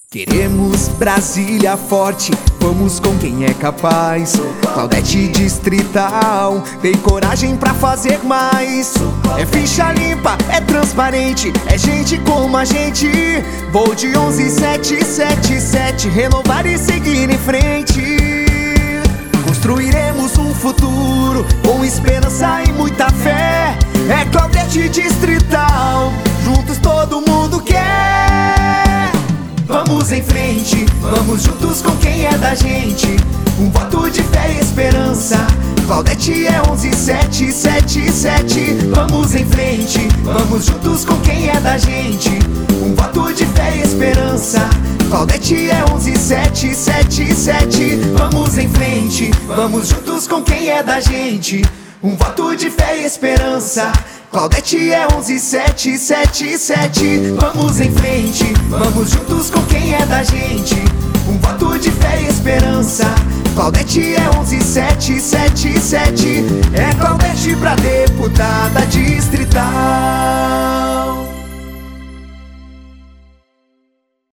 Queremos Brasília forte, vamos com quem é capaz. Claudete Distrital, tem coragem pra fazer mais. É ficha limpa, é transparente, é gente como a gente. Vou de 11777, renovar e seguir em frente. Construiremos um futuro com esperança e muita fé. É Claudete Distrital, juntos todo mundo quer. Vamos em frente, vamos juntos com quem é da gente. Um voto de fé e esperança, Claudete é 11777. Vamos em frente, vamos juntos com quem é da gente. Um voto de fé e esperança, Claudete é 11777. Vamos em frente, vamos juntos com quem é da gente. Um voto de fé e esperança, Claudete é 11777. Vamos em frente, vamos juntos com quem é da gente. Um voto de fé e esperança, Claudete é 11777. É Claudete pra deputada distrital.